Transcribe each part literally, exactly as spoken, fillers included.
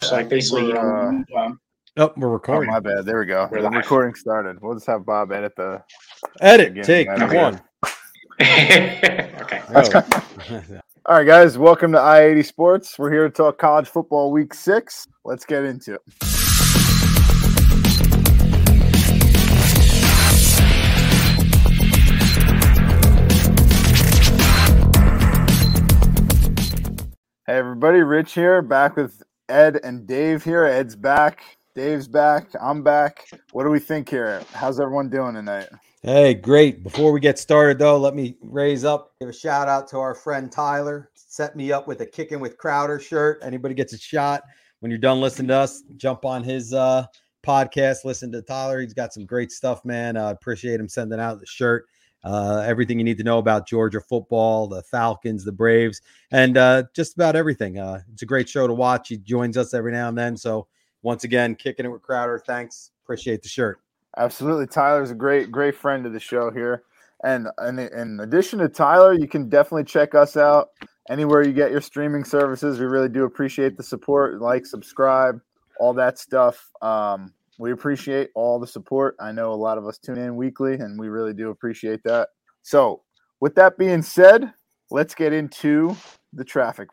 So like basically, you know, uh, um, oh, we're recording. Oh, my bad. There we go. We're The live. recording started. We'll just have Bob edit the edit. beginning. Take That'll Okay. one. okay. Oh. All right, guys. Welcome to I eighty Sports. We're here to talk college football week six. Let's get into it. Hey, everybody. Rich here, back with Ed and Dave here. Ed's back. Dave's back. I'm back. What do we think here? How's everyone doing tonight? Hey, great. Before we get started, though, let me raise up, give a shout out to our friend Tyler. Set me up with a Kicking with Crowder shirt. Anybody gets a shot when you're done listening to us, jump on his uh, podcast, listen to Tyler. He's got some great stuff, man. I uh, appreciate him sending out the shirt. Uh, everything you need to know about Georgia football, the Falcons, the Braves, and uh, just about everything. Uh, it's a great show to watch. He joins us every now and then. So once again, Kicking it with Crowder. Thanks. Appreciate the shirt. Absolutely. Tyler's a great, great friend of the show here. And, and in addition to Tyler, you can definitely check us out anywhere you get your streaming services. We really do appreciate the support. Like, subscribe, all that stuff. Um, we appreciate all the support. I know a lot of us tune in weekly, and we really do appreciate that. So with that being said, let's get into the traffic.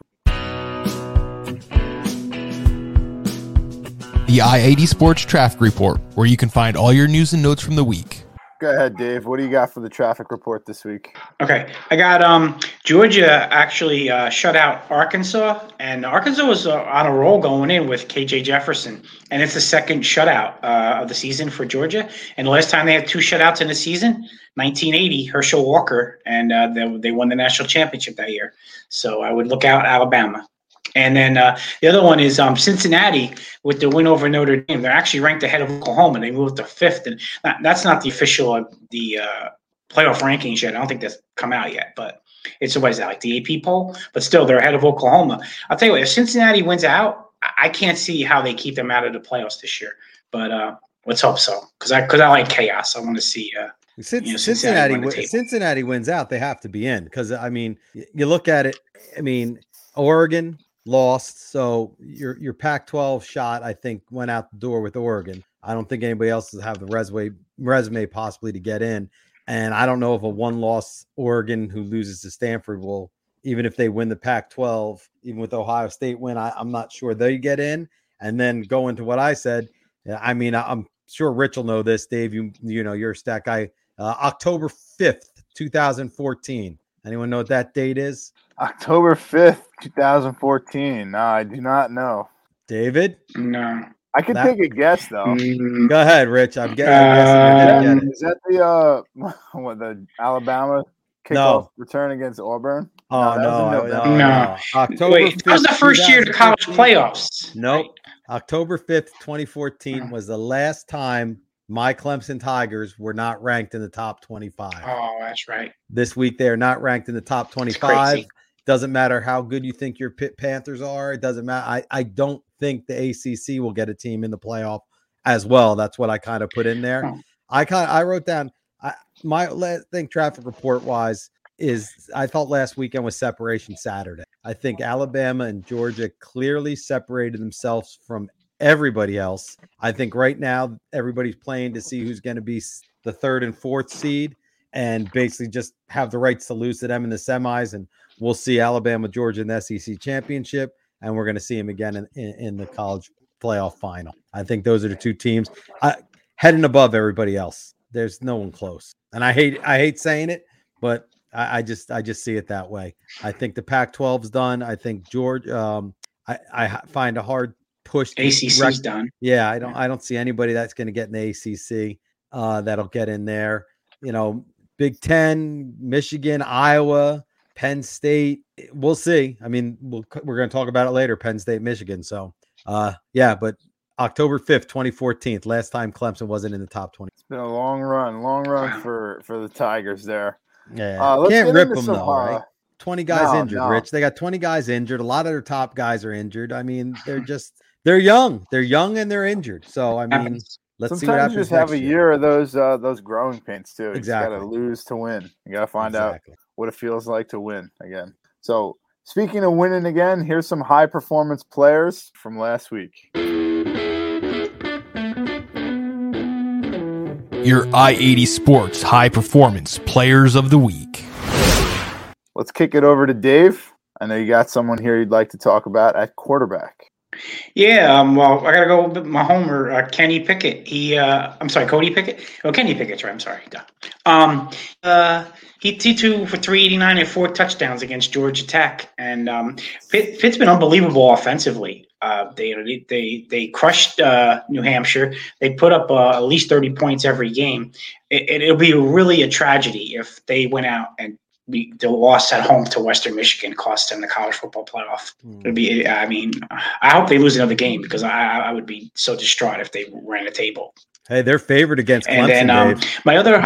The I eighty Sports Traffic Report, where you can find all your news and notes from the week. Go ahead, Dave. What do you got for the traffic report this week? Okay, I got um Georgia actually uh, shut out Arkansas, and Arkansas was uh, on a roll going in with K J Jefferson, and it's the second shutout uh, of the season for Georgia. And the last time they had two shutouts in the season, nineteen eighty, Herschel Walker, and uh, they, they won the national championship that year. So I would look out Alabama. And then uh, the other one is um, Cincinnati with the win over Notre Dame. They're actually ranked ahead of Oklahoma. They moved to fifth, and that, that's not the official uh, the uh, playoff rankings yet. I don't think that's come out yet, but it's what is that, like the A P poll? But still, they're ahead of Oklahoma. I'll tell you what, if Cincinnati wins out, I can't see how they keep them out of the playoffs this year. But uh, let's hope so, because I because I like chaos. I want to see. Uh, Since, you know, Cincinnati, Cincinnati, Cincinnati wins out, they have to be in, because I mean, you look at it. I mean, Oregon lost, so your your Pac twelve shot, I think, went out the door with Oregon. I don't think anybody else will have the resume resume possibly to get in, and I don't know if a one-loss Oregon who loses to Stanford will, even if they win the Pac twelve, even with Ohio State win, I, I'm not sure they get in. And then go into what I said. I mean, I'm sure Rich will know this, Dave. You you know, you're a stat guy. Uh, October fifth, twenty fourteen. Anyone know what that date is? October fifth, twenty fourteen. No, I do not know. David? no. I can That- take a guess, though. Mm, Go ahead, Rich. I'm getting, I'm guessing you're Um, gonna get it. Is that the uh, what the Alabama kickoff No. return against Auburn? Oh, that was no. in I- November. no, No. no. October Wait, that was the fifth, first year of the college twenty fourteen. playoffs. Nope. right? October fifth, twenty fourteen was the last time my Clemson Tigers were not ranked in the top twenty-five. Oh, that's right. This week, they are not ranked in the top twenty-five. crazy. Doesn't matter how good you think your Pitt Panthers are. It doesn't matter. I, I don't think the A C C will get a team in the playoff as well. That's what I kind of put in there. Oh. I kind I wrote down I, my last thing traffic report wise is I thought last weekend was separation Saturday. I think Alabama and Georgia clearly separated themselves from everybody else. I think right now everybody's playing to see who's going to be the third and fourth seed and basically just have the rights to lose to them in the semis. And we'll see Alabama, Georgia in the S E C championship, and we're going to see them again in, in, in the college playoff final. I think those are the two teams uh, heading above everybody else. There's no one close. And I hate I hate saying it, but I, I just I just see it that way. I think the Pac twelve's done. I think George. Um, I I find a hard push. to A C C's rec- done. Yeah, I don't I don't see anybody that's going to get in the A C C uh, that'll get in there. You know, Big Ten, Michigan, Iowa, Penn State. We'll see. I mean, we'll, we're going to talk about it later. Penn State, Michigan. So, uh, yeah, but October fifth, twenty fourteen, last time Clemson wasn't in the top twenty. It's been a long run, long run Wow. for, for the Tigers there. Yeah, Uh, let's can't get rip into them some, though, uh, right? twenty guys no, injured, no. Rich. They got twenty guys injured. A lot of their top guys are injured. I mean, they're just they're young. They're young and they're injured. So I mean, Happens. let's see what Sometimes happens you just have next a year of those uh, those growing pains too. You Exactly. just got to lose to win. You got to find out Exactly. what it feels like to win again. So Speaking of winning again, here's some high performance players from last week. Your I eighty Sports High Performance Players of the Week. Let's kick it over to Dave. I know you got someone here you'd like to talk about at quarterback. Yeah, um, well, I gotta go with my homer, uh, Kenny Pickett. He, uh, I'm sorry, Cody Pickett. Oh, Kenny Pickett's right. I'm sorry. Duh. Um, uh, he T two for three eighty-nine and four touchdowns against Georgia Tech, and um, Pitt, Pitt's been unbelievable offensively. Uh, they they they crushed uh, New Hampshire. They put up uh, at least thirty points every game. It, it'll be really a tragedy if they went out and We, the loss at home to Western Michigan cost them the college football playoff. Mm. It'd be, I mean, I hope they lose another game because I, I would be so distraught if they ran a table. Hey, they're favored against Clemson. And then um, Dave. my other,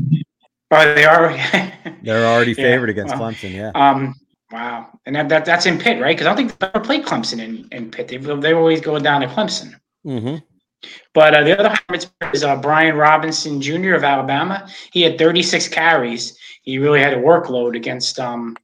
oh, they are. They're already favored yeah, against well, Clemson. Yeah. Um. Wow. And that, that that's in Pitt, right? Because I don't think they've ever played Clemson in, in Pitt. They they always go down to Clemson. Mm-hmm. But uh, the other highlight is uh, Brian Robinson Junior of Alabama. He had thirty-six carries. He really had a workload against um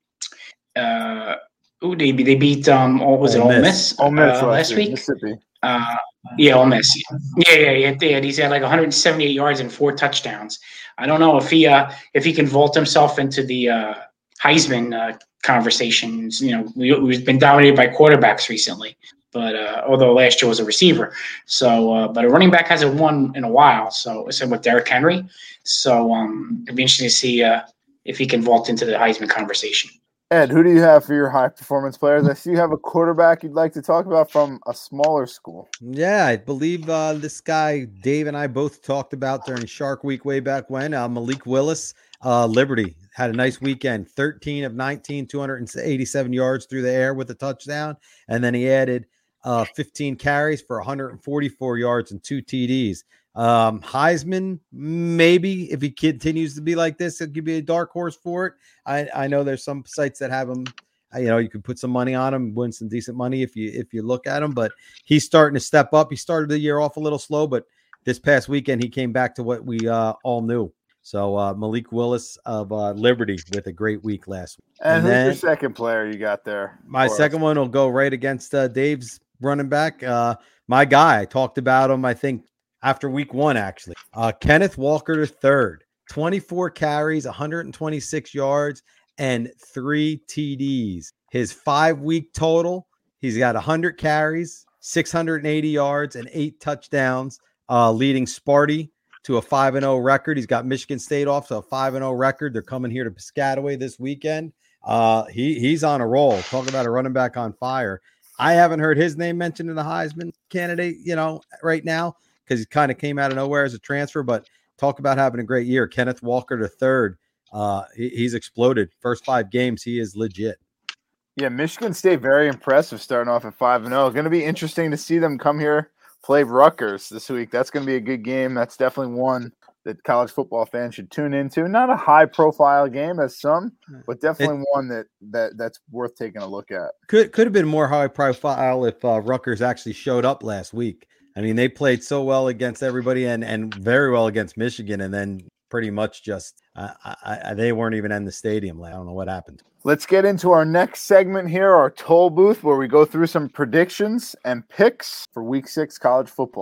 uh ooh, they they beat um what was it Ole Miss, Ole Miss uh, last week Mississippi. Uh yeah Ole Miss yeah yeah yeah yeah he's had like one hundred seventy-eight yards and four touchdowns. I don't know if he uh if he can vault himself into the uh Heisman uh, conversations. You know, we, we've been dominated by quarterbacks recently, but uh although last year was a receiver, so uh but a running back hasn't won in a while. So I said with Derrick Henry, so um it'd be interesting to see uh if he can vault into the Heisman conversation. Ed, who do you have for your high performance players? I see you have a quarterback you'd like to talk about from a smaller school. Yeah, I believe uh, this guy, Dave and I both talked about during Shark Week way back when. Uh, Malik Willis, uh, Liberty, had a nice weekend. thirteen of nineteen, two hundred eighty-seven yards through the air with a touchdown. And then he added uh, fifteen carries for one hundred forty-four yards and two T Ds. Um, Heisman, maybe if he continues to be like this, it could be a dark horse for it. I, I know there's some sites that have him, you know, you can put some money on him, win some decent money if you if you look at him, but he's starting to step up. He started the year off a little slow, but this past weekend he came back to what we uh, all knew. So uh, Malik Willis of uh, Liberty with a great week last week. And, and who's then, your second player you got there? My second us? one will go right against uh, Dave's running back. Uh, my guy, I talked about him, I think, after week one, actually. Uh, Kenneth Walker the third, twenty-four carries, one hundred twenty-six yards, and three T Ds. His five-week total, he's got one hundred carries, six hundred eighty yards, and eight touchdowns, uh, leading Sparty to a five and oh record. He's got Michigan State off to a five and oh record. They're coming here to Piscataway this weekend. Uh, he He's on a roll. Talk about a running back on fire. I haven't heard his name mentioned in the Heisman candidate, you know, right now, because he kind of came out of nowhere as a transfer, but talk about having a great year. Kenneth Walker the third, uh, he, he's exploded. First five games, he is legit. Yeah, Michigan State, very impressive starting off at five and oh. It's going to be interesting to see them come here, play Rutgers this week. That's going to be a good game. That's definitely one that college football fans should tune into. Not a high-profile game as some, but definitely it, one that, that that's worth taking a look at. Could could have been more high-profile if uh, Rutgers actually showed up last week. I mean, they played so well against everybody and, and very well against Michigan, and then pretty much just uh, I, I, they weren't even in the stadium. I don't know what happened. Let's get into our next segment here, our toll booth, where we go through some predictions and picks for week six college football.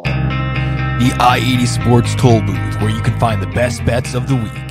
The I eighty Sports Toll Booth, where you can find the best bets of the week.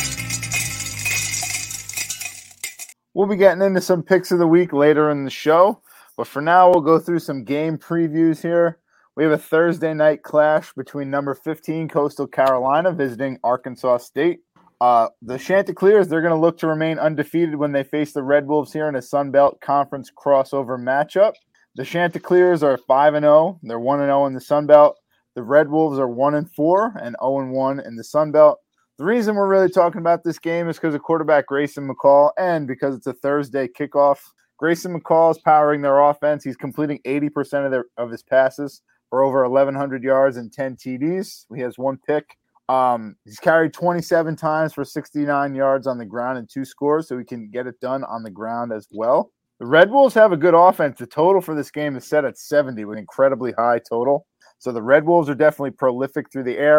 We'll be getting into some picks of the week later in the show, but for now, we'll go through some game previews here. We have a Thursday night clash between number fifteen Coastal Carolina visiting Arkansas State. Uh, the Chanticleers, they're going to look to remain undefeated when they face the Red Wolves here in a Sun Belt Conference crossover matchup. The Chanticleers are five and oh. They're one and oh in the Sun Belt. The Red Wolves are one and four and oh and one in the Sun Belt. The reason we're really talking about this game is because of quarterback Grayson McCall and because it's a Thursday kickoff. Grayson McCall is powering their offense. He's completing eighty percent of, their, of his passes for over eleven hundred yards and ten T Ds. He has one pick. Um, he's carried twenty-seven times for sixty-nine yards on the ground and two scores, so he can get it done on the ground as well. The Red Wolves have a good offense. The total for this game is set at seventy with an incredibly high total. So the Red Wolves are definitely prolific through the air.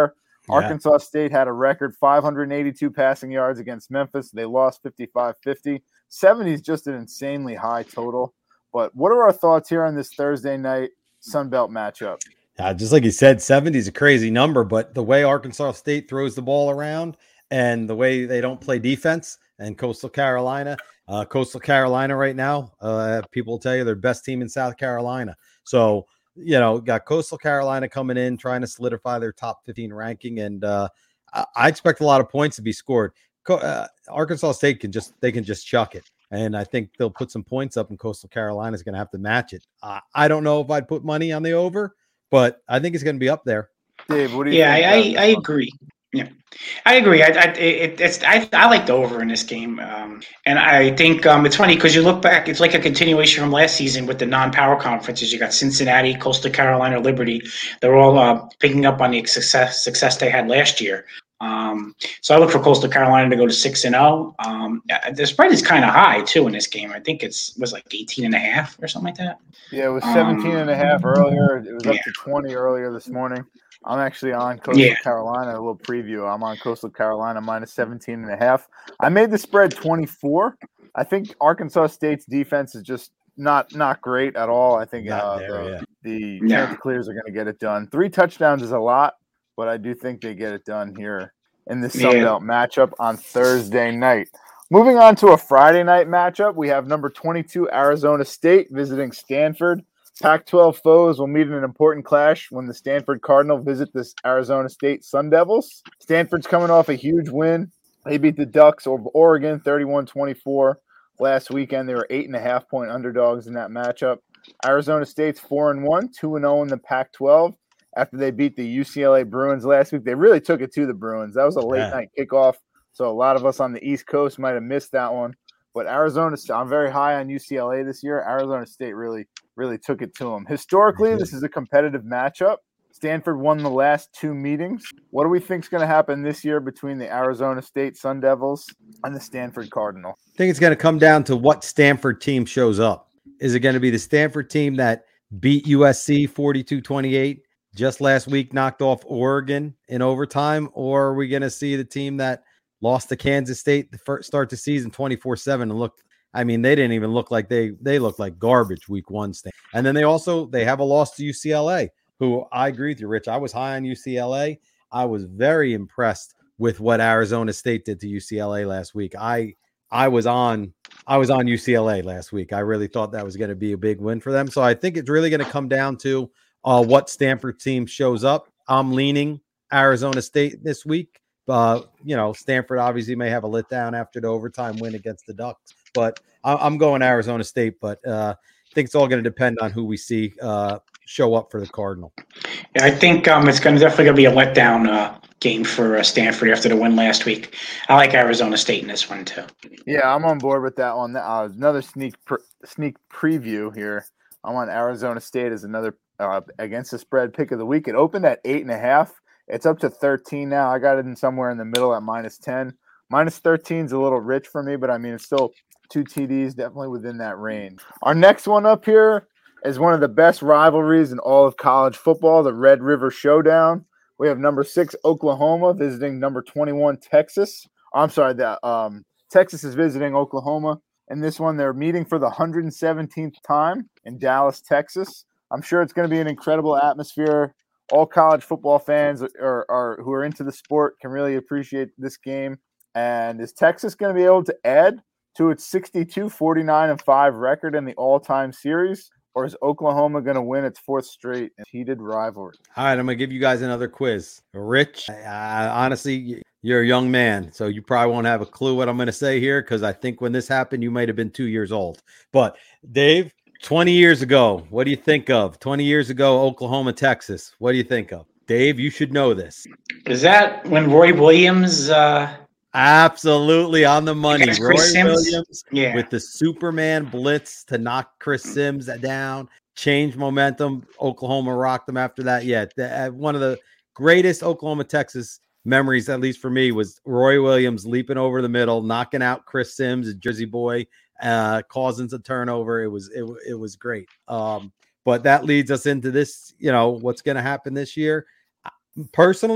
Yeah. Arkansas State had a record five hundred eighty-two passing yards against Memphis. They lost fifty-five fifty. seventy is just an insanely high total. But what are our thoughts here on this Thursday night Sun Belt matchup? Uh, just like you said, seventy is a crazy number, but the way Arkansas State throws the ball around and the way they don't play defense, and Coastal Carolina, uh, Coastal Carolina right now, uh, people will tell you they're best team in South Carolina. So, you know, got Coastal Carolina coming in, trying to solidify their top fifteen ranking. And uh, I, I expect a lot of points to be scored. Co- uh, Arkansas State can just, they can just chuck it. And I think they'll put some points up, and Coastal Carolina is going to have to match it. Uh, I don't know if I'd put money on the over, but I think it's going to be up there. Dave, what do you yeah, think? I, I, I agree. Yeah, I agree. I, I, it, it's, I, I like the over in this game. Um, and I think um, it's funny because you look back, it's like a continuation from last season with the non-power conferences. You got Cincinnati, Coastal Carolina, Liberty. They're all uh, picking up on the success success they had last year. Um, so I look for Coastal Carolina to go to six and oh. Um, the spread is kind of high too in this game. I think it's was like eighteen and a half or something like that. Yeah, it was seventeen um, and a half earlier. It was up yeah. to twenty earlier this morning. I'm actually on Coastal Yeah. Carolina. A little preview. I'm on Coastal Carolina minus seventeen and a half. I made the spread twenty-four. I think Arkansas State's defense is just not not great at all. I think Not uh, there, the, yeah. the No. Chanticleers are going to get it done. Three touchdowns is a lot, but I do think they get it done here in the Sun Yeah. Belt matchup on Thursday night. Moving on to a Friday night matchup, we have number twenty-two Arizona State visiting Stanford. Pac twelve foes will meet in an important clash when the Stanford Cardinal visit the Arizona State Sun Devils. Stanford's coming off a huge win. They beat the Ducks of Oregon thirty-one twenty-four last weekend. They were eight and a half point underdogs in that matchup. Arizona State's four and one, two and oh in the Pac twelve. After they beat the U C L A Bruins last week, they really took it to the Bruins. That was a late Yeah. night kickoff, so a lot of us on the East Coast might have missed that one. But Arizona, I'm very high on U C L A this year. Arizona State really, really took it to them. Historically, this is a competitive matchup. Stanford won the last two meetings. What do we think is going to happen this year between the Arizona State Sun Devils and the Stanford Cardinal? I think it's going to come down to what Stanford team shows up. Is it going to be the Stanford team that beat U S C forty-two twenty-eight just last week, knocked off Oregon in overtime? Or are we going to see the team that lost to Kansas State the first start the season twenty-four seven and looked, I mean, they didn't even look like they, they looked like garbage week one. Stand. And then they also, they have a loss to U C L A, who I agree with you, Rich. I was high on U C L A. I was very impressed with what Arizona State did to U C L A last week. I, I was on, I was on U C L A last week. I really thought that was going to be a big win for them. So I think it's really going to come down to uh, what Stanford team shows up. I'm leaning Arizona State this week. Uh, you know, Stanford obviously may have a letdown after the overtime win against the Ducks, but I, I'm going Arizona State. But uh, I think it's all going to depend on who we see uh, show up for the Cardinal. Yeah, I think um, it's going to definitely going to be a letdown uh, game for uh, Stanford after the win last week. I like Arizona State in this one too. Yeah, I'm on board with that one. Uh, another sneak pre- sneak preview here. I'm on Arizona State as another uh, against the spread pick of the week. It opened at eight and a half. It's up to thirteen now. I got it in somewhere in the middle at minus ten. Minus thirteen is a little rich for me, but I mean, it's still two T Ds, definitely within that range. Our next one up here is one of the best rivalries in all of college football, the Red River Showdown. We have number six Oklahoma visiting number twenty-one Texas. I'm sorry, that um, Texas is visiting Oklahoma. In this one, they're meeting for the one hundred seventeenth time in Dallas, Texas. I'm sure it's going to be an incredible atmosphere. All college football fans are, are who are into the sport can really appreciate this game. And is Texas going to be able to add to its sixty-two forty-nine and five record in the all-time series? Or is Oklahoma going to win its fourth straight heated rivalry? All right, I'm going to give you guys another quiz. Rich, I, honestly, you're a young man, so you probably won't have a clue what I'm going to say here because I think when this happened, you might have been two years old. But Dave, twenty years ago, what do you think of? twenty years ago, Oklahoma, Texas. What do you think of? Dave, you should know this. Is that when Roy Williams uh, Absolutely on the money. against Roy Chris Sims? Williams Yeah. with the Superman blitz to knock Chris Sims down, change momentum. Oklahoma rocked them after that. Yeah, the, uh, one of the greatest Oklahoma, Texas memories, at least for me, was Roy Williams leaping over the middle, knocking out Chris Sims, a Jersey boy, uh, causing a turnover. It was it, it was great. Um, but that leads us into this, you know, what's going to happen this year. Personally,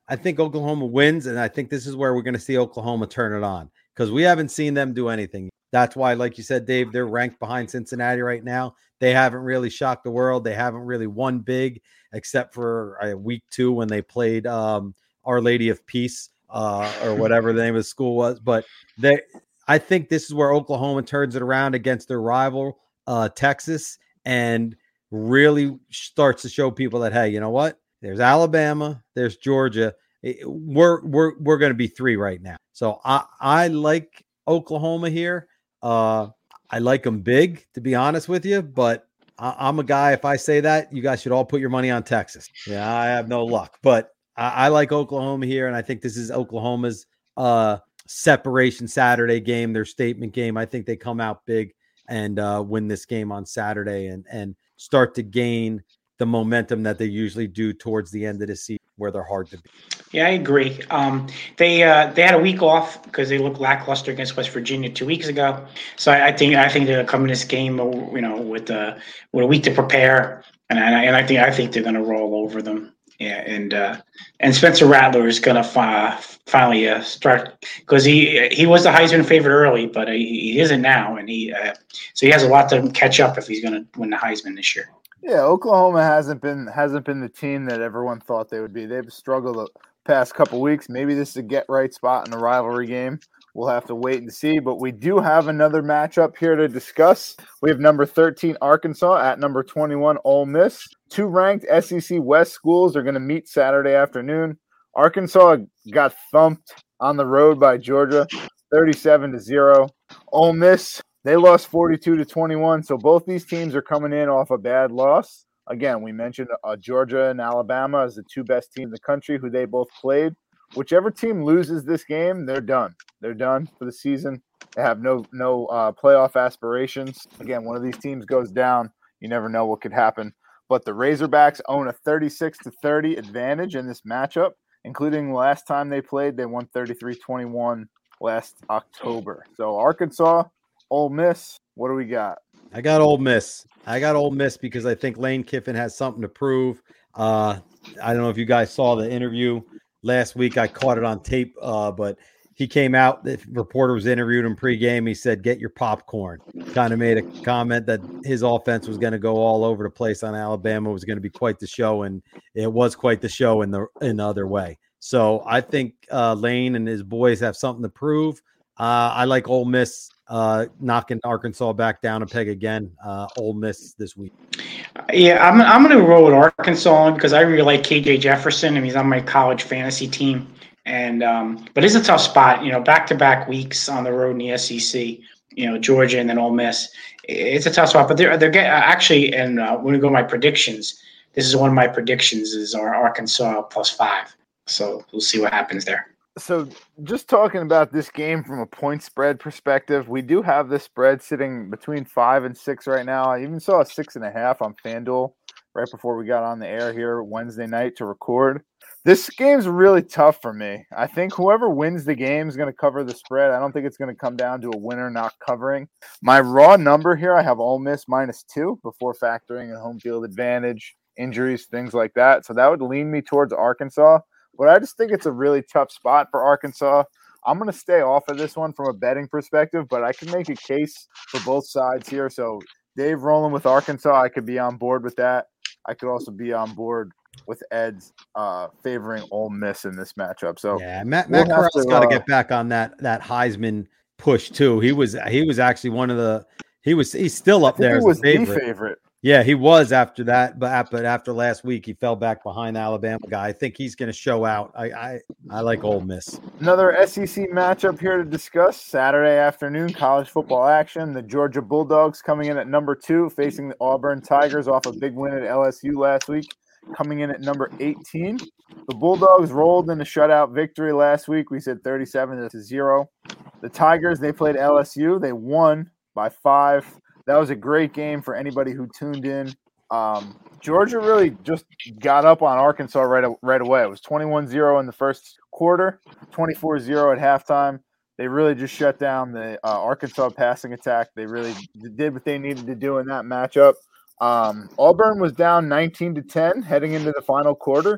I think Oklahoma wins, and I think this is where we're going to see Oklahoma turn it on because we haven't seen them do anything. That's why, like you said, Dave, they're ranked behind Cincinnati right now. They haven't really shocked the world. They haven't really won big, except for uh, week two when they played um, Our Lady of Peace uh, or whatever the name of the school was. But they, I think this is where Oklahoma turns it around against their rival, uh, Texas, and really starts to show people that, hey, you know what? There's Alabama, there's Georgia. We're we're we're going to be three right now. So I I like Oklahoma here. Uh, I like them big, to be honest with you. But I, I'm a guy. If I say that, you guys should all put your money on Texas. Yeah, I have no luck, but I, I like Oklahoma here, and I think this is Oklahoma's uh, separation Saturday game, their statement game. I think they come out big and uh, win this game on Saturday and and start to gain the momentum that they usually do towards the end of the season where they're hard to beat. Yeah, I agree. Um, they uh, they had a week off because they looked lackluster against West Virginia two weeks ago. So I, I think I think they'll come in this game, you know, with uh, with a week to prepare, and I, and I think I think they're going to roll over them. Yeah, and uh, and Spencer Rattler is going to fi- finally uh, start because he he was the Heisman favorite early, but he, he isn't now, and he uh, so he has a lot to catch up if he's going to win the Heisman this year. Yeah, Oklahoma hasn't been hasn't been the team that everyone thought they would be. They've struggled the past couple weeks. Maybe this is a get right spot in the rivalry game. We'll have to wait and see. But we do have another matchup here to discuss. We have number thirteen Arkansas at number twenty-one Ole Miss. Two ranked S E C West schools are going to meet Saturday afternoon. Arkansas got thumped on the road by Georgia, thirty-seven to zero. Ole Miss, they lost forty-two to twenty-one, so both these teams are coming in off a bad loss. Again, we mentioned uh, Georgia and Alabama as the two best teams in the country who they both played. Whichever team loses this game, they're done. They're done for the season. They have no no uh, playoff aspirations. Again, one of these teams goes down, you never know what could happen. But the Razorbacks own a thirty-six to thirty advantage in this matchup, including last time they played, they won thirty-three twenty-one last October. So Arkansas, Ole Miss, what do we got? I got Ole Miss. I got Ole Miss because I think Lane Kiffin has something to prove. Uh, I don't know if you guys saw the interview last week. I caught it on tape, uh, but he came out. The reporter was interviewed him pregame. He said, "Get your popcorn." Kind of made a comment that his offense was going to go all over the place on Alabama. It was going to be quite the show, and it was quite the show in the in the other way. So I think uh, Lane and his boys have something to prove. Uh, I like Ole Miss uh, knocking Arkansas back down a peg again. Uh, Ole Miss this week. Yeah, I'm I'm going to roll with Arkansas because I really like K J Jefferson. I mean, he's on my college fantasy team, and um, but it's a tough spot. You know, back to back weeks on the road in the S E C. You know, Georgia and then Ole Miss. It's a tough spot, but they're they're get, actually. And uh, when we go to my predictions, this is one of my predictions is our Arkansas plus five. So we'll see what happens there. So just talking about this game from a point spread perspective, we do have this spread sitting between five and six right now. I even saw a six and a half on FanDuel right before we got on the air here Wednesday night to record. This game's really tough for me. I think whoever wins the game is going to cover the spread. I don't think it's going to come down to a winner not covering. My raw number here, I have Ole Miss minus two before factoring in home field advantage, injuries, things like that. So that would lean me towards Arkansas. But I just think it's a really tough spot for Arkansas. I'm going to stay off of this one from a betting perspective, but I can make a case for both sides here. So Dave rolling with Arkansas, I could be on board with that. I could also be on board with Ed's uh, favoring Ole Miss in this matchup. So yeah, Matt, Matt we'll Corral's got to uh, get back on that that Heisman push too. He was he was actually one of the he was he's still up there. He was as a favorite. the favorite. Yeah, he was after that, but but after last week, he fell back behind the Alabama guy. I think he's going to show out. I, I I like Ole Miss. Another S E C matchup here to discuss. Saturday afternoon, college football action. The Georgia Bulldogs coming in at number two, facing the Auburn Tigers off a big win at L S U last week, coming in at number eighteen. The Bulldogs rolled in a shutout victory last week. We said thirty-seven to zero. The Tigers, they played L S U. They won by five. That was a great game for anybody who tuned in. Um, Georgia really just got up on Arkansas right, right away. It was twenty-one zero in the first quarter, twenty-four zero at halftime. They really just shut down the uh, Arkansas passing attack. They really did what they needed to do in that matchup. Um, Auburn was down nineteen to ten heading into the final quarter,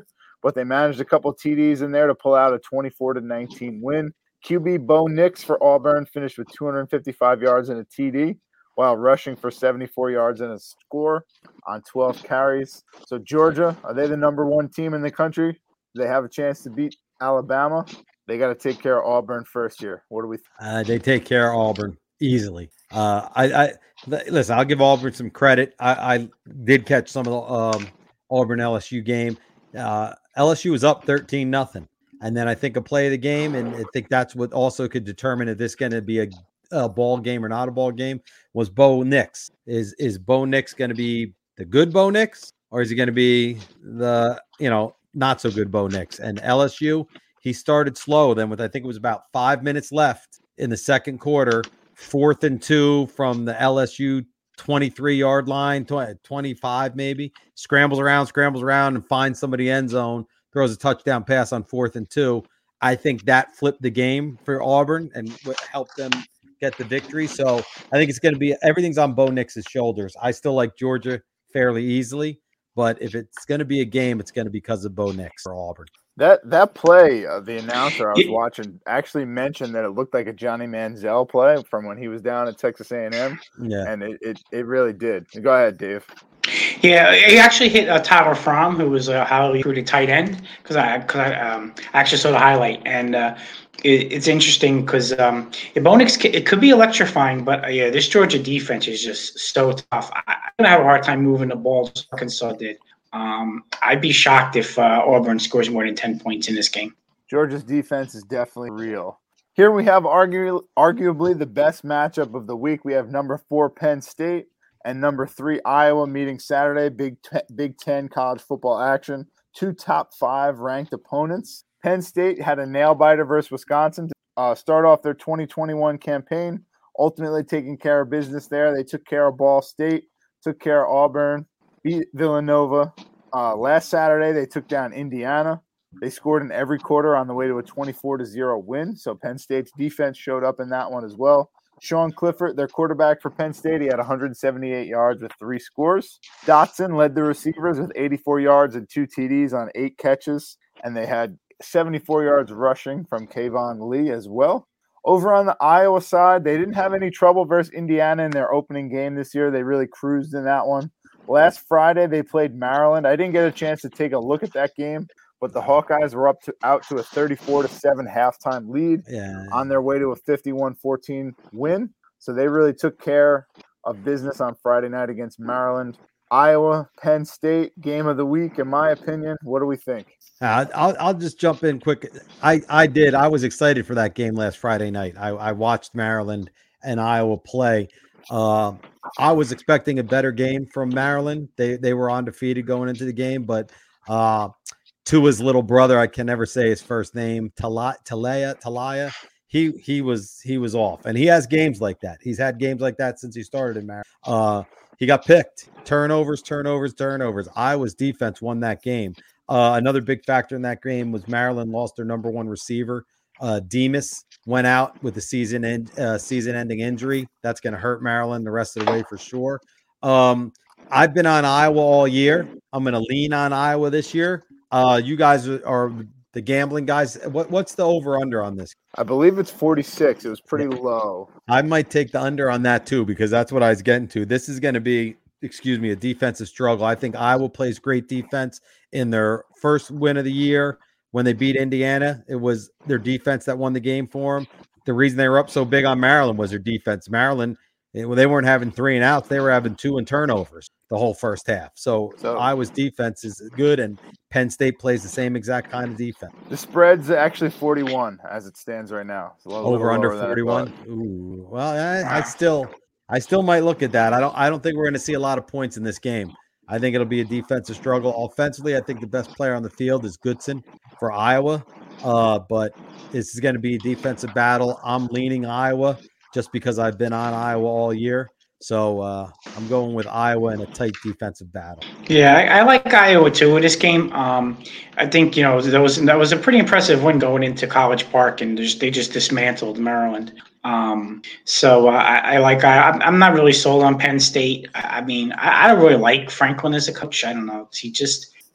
but they managed a couple T Ds in there to pull out a twenty-four to nineteen win. Q B Bo Nix for Auburn finished with two hundred fifty-five yards and a T D, while rushing for seventy-four yards and a score on twelve carries. So Georgia, are they the number one team in the country? Do they have a chance to beat Alabama? They got to take care of Auburn first year. What do we think? Uh, they take care of Auburn easily. Uh, I, I listen. I'll give Auburn some credit. I, I did catch some of the um, Auburn L S U game. Uh, L S U was up thirteen nothing, and then I think a play of the game, and I think that's what also could determine if this is going to be a, a ball game or not a ball game. Was Bo Nix? Is is Bo Nix going to be the good Bo Nix, or is he going to be the you know not so good Bo Nix? And L S U. He started slow. Then with I think it was about five minutes left in the second quarter, fourth and two from the L S U twenty-three yard line, twenty-five maybe, scrambles around, scrambles around and finds somebody end zone, throws a touchdown pass on fourth and two. I think that flipped the game for Auburn and helped them get the victory. So I think it's going to be, everything's on Bo Nix's shoulders. I still like Georgia fairly easily, but if it's going to be a game, it's going to be because of Bo Nix for Auburn. That that play, uh, the announcer I was watching actually mentioned that it looked like a Johnny Manziel play from when he was down at Texas A and M. Yeah, and it, it, it really did. Go ahead, Dave. Yeah, he actually hit uh, Tyler Fromm, who was a highly recruited tight end, because I, cause I um, actually saw the highlight. And uh, it, it's interesting because um, Bo Nix, it could be electrifying, but uh, yeah, this Georgia defense is just so tough. I, I'm going to have a hard time moving the ball, just like Arkansas did. Um, I'd be shocked if uh, Auburn scores more than ten points in this game. Georgia's defense is definitely real. Here we have argu- arguably the best matchup of the week. We have number four Penn State and number three Iowa meeting Saturday. Big te- Big Ten college football action. Two top five ranked opponents. Penn State had a nail-biter versus Wisconsin to uh, start off their twenty twenty-one campaign, ultimately taking care of business there. They took care of Ball State, took care of Auburn, beat Villanova. Uh, last Saturday, they took down Indiana. They scored in every quarter on the way to a twenty-four to zero win. So Penn State's defense showed up in that one as well. Sean Clifford, their quarterback for Penn State, he had one hundred seventy-eight yards with three scores. Dotson led the receivers with eighty-four yards and two T Ds on eight catches. And they had seventy-four yards rushing from Kayvon Lee as well. Over on the Iowa side, they didn't have any trouble versus Indiana in their opening game this year. They really cruised in that one. Last Friday, they played Maryland. I didn't get a chance to take a look at that game, but the Hawkeyes were up to out to a thirty-four to seven halftime lead yeah. on their way to a fifty-one fourteen win. So they really took care of business on Friday night against Maryland. Iowa, Penn State, game of the week, in my opinion. What do we think? Uh, I'll I'll just jump in quick. I, I did. I was excited for that game last Friday night. I, I watched Maryland and Iowa play. Uh, I was expecting a better game from Maryland. They they were undefeated going into the game, but uh, Tua's little brother, I can never say his first name, Talaya, Talaya, Talaya. He he was he was off, and he has games like that. He's had games like that since he started in Maryland. Uh, he got picked. Turnovers, turnovers, turnovers. Iowa's defense won that game. Uh, another big factor in that game was Maryland lost their number one receiver. Uh, Demas went out with a season end, uh, season-ending injury. That's going to hurt Maryland the rest of the way for sure. Um, I've been on Iowa all year. I'm going to lean on Iowa this year. Uh, you guys are the gambling guys. What, what's the over-under on this? I believe it's forty-six. It was pretty low. I might take the under on that too, because that's what I was getting to. This is going to be, excuse me, a defensive struggle. I think Iowa plays great defense in their first win of the year. When they beat Indiana, it was their defense that won the game for them. The reason they were up so big on Maryland was their defense. Maryland, they weren't having three and outs. They were having two and turnovers the whole first half. So, so Iowa's defense is good, and Penn State plays the same exact kind of defense. The spread's actually forty-one as it stands right now. It's a little, Over little under forty-one. Ooh, well, I, I still, I still might look at that. I don't, I don't think we're going to see a lot of points in this game. I think it'll be a defensive struggle. Offensively, I think the best player on the field is Goodson for Iowa, uh, but this is going to be a defensive battle. I'm leaning Iowa just because I've been on Iowa all year. So uh, I'm going with Iowa in a tight defensive battle. Yeah, I, I like Iowa too in this game. Um, I think you know that was that was a pretty impressive win going into College Park, and just, they just dismantled Maryland. Um, so uh, I, I like. I, I'm not really sold on Penn State. I, I mean, I, I don't really like Franklin as a coach. I don't know. He just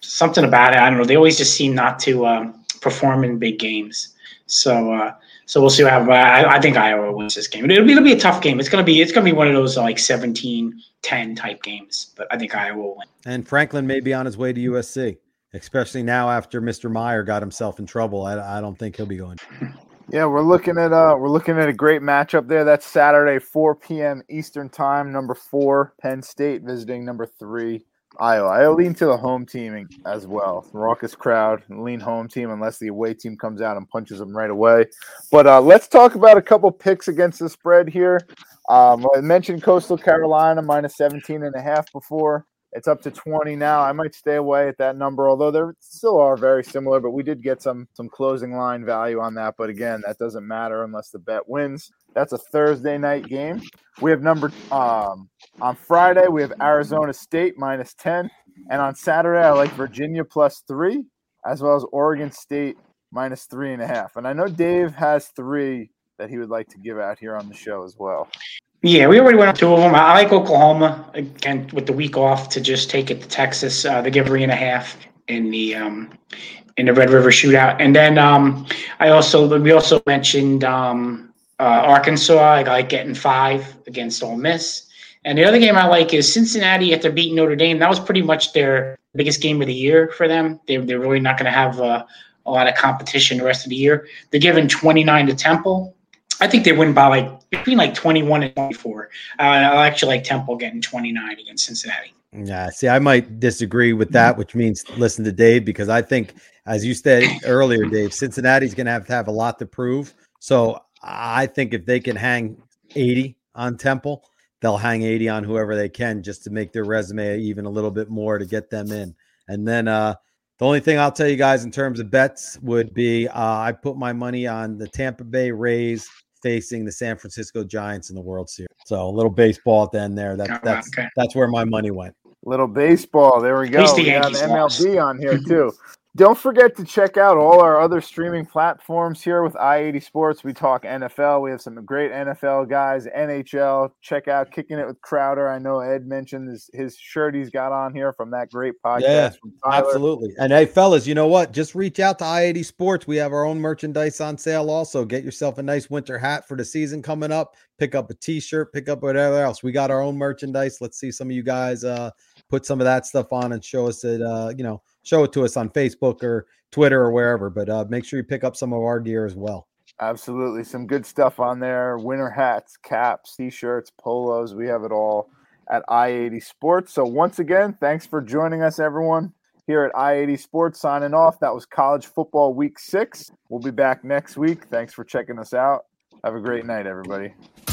something about it. I don't know. They always just seem not to um, perform in big games. So uh, so we'll see what happens. I, I think Iowa wins this game. It'll be it'll be a tough game. It's gonna be it's gonna be one of those like seventeen ten type games. But I think Iowa will win. And Franklin may be on his way to U S C, especially now after Mister Meyer got himself in trouble. I, I don't think he'll be going. Yeah, we're looking at uh we're looking at a great matchup there. That's Saturday, four p.m. Eastern time. Number four, Penn State visiting number three, Iowa. I lean to the home team as well. Raucous crowd, lean home team unless the away team comes out and punches them right away. But uh, let's talk about a couple picks against the spread here. Um, I mentioned Coastal Carolina minus seventeen and a half before. It's up to twenty now. I might stay away at that number, although they still are very similar, but we did get some some closing line value on that. But again, that doesn't matter unless the bet wins. That's a Thursday night game. We have number um, on Friday, we have Arizona State minus ten. And on Saturday, I like Virginia plus three, as well as Oregon State minus three and a half. And I know Dave has three that he would like to give out here on the show as well. Yeah, we already went up two of them. I like Oklahoma again with the week off to just take it to Texas. Uh, they give three and a half in the um, in the Red River Shootout, and then um, I also we also mentioned um, uh, Arkansas. I like getting five against Ole Miss, and the other game I like is Cincinnati after beating Notre Dame. That was pretty much their biggest game of the year for them. They they're really not going to have uh, a lot of competition the rest of the year. They're giving twenty-nine to Temple. I think they win by like between like twenty-one and twenty-four. Uh, I actually like Temple getting twenty-nine against Cincinnati. Yeah, see, I might disagree with that, which means listen to Dave, because I think, as you said earlier, Dave, Cincinnati's going to have to have a lot to prove. So I think if they can hang eighty on Temple, they'll hang eighty on whoever they can just to make their resume even a little bit more to get them in. And then uh, the only thing I'll tell you guys in terms of bets would be uh, I put my money on the Tampa Bay Rays facing the San Francisco Giants in the World Series. So a little baseball at the end there. That, Oh, that's okay. that's where my money went. Little baseball. There we At go. least the We got Yankees M L B lost. on here too. Don't forget to check out all our other streaming platforms here with I eighty Sports. We talk N F L. We have some great N F L guys, N H L. Check out Kicking It with Crowder. I know Ed mentioned his, his shirt he's got on here from that great podcast Yeah, from Tyler. Absolutely. And hey, fellas, you know what? Just reach out to I eighty Sports. We have our own merchandise on sale also. Get yourself a nice winter hat for the season coming up. Pick up a t-shirt, pick up whatever else. We got our own merchandise. Let's see some of you guys uh, put some of that stuff on and show us it, uh, you know, show it to us on Facebook or Twitter or wherever. But uh, make sure you pick up some of our gear as well. Absolutely. Some good stuff on there. Winter hats, caps, t-shirts, polos. We have it all at I eighty Sports. So once again, thanks for joining us, everyone, here at I eighty Sports. Signing off. That was college football week six. We'll be back next week. Thanks for checking us out. Have a great night, everybody.